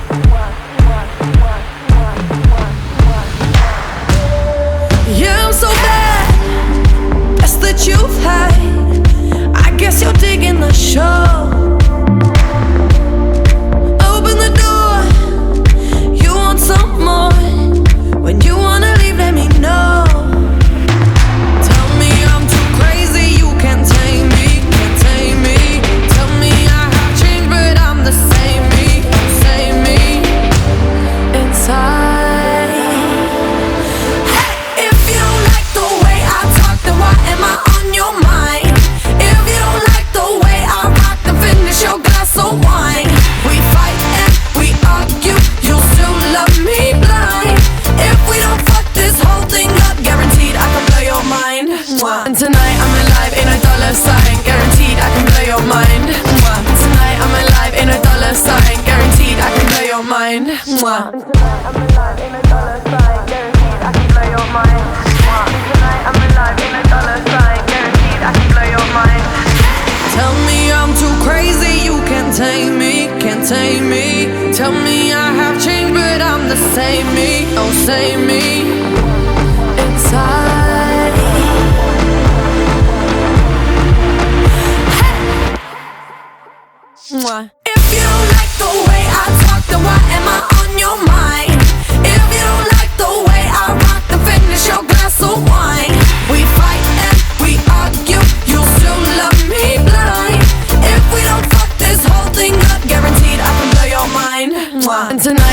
Yeah, I'm so bad. That's that you've had. I guess you're digging the show. Open the door. You want some more. When you wanna leave, let me know. Tell me I'm too crazy, you can't tame me, can't tame me. Tell me I have changed, but I'm the same me, same me. Inside. Hey, if you don't like the way I talk, then why am I on your mind? If you don't like the way I rock, then finish your glass of wine. We fight and we argue, you'll still love me blind. If we don't fuck this whole thing up, guaranteed I can blow your mind. And tonight I'm alive in a dollar sign, guaranteed I can blow your mind. Tonight I'm alive in a dollar sign, guaranteed I can blow your mind. Tonight I'm alive in a dollar sign, guaranteed I can blow your mind. Tonight I'm alive in a dollar sign, guaranteed I can blow your mind. Tell me I'm too crazy, you can't tame me, can't tame me. Tell me I have changed, but I'm the same me, oh same me. Inside. Hey. If you don't like the way I talk, then why am I on your mind? If you don't like the way I rock, then finish your glass of wine. We fight and we argue, you still love me blind. If we don't fuck this whole thing up, guaranteed I can blow your mind. And tonight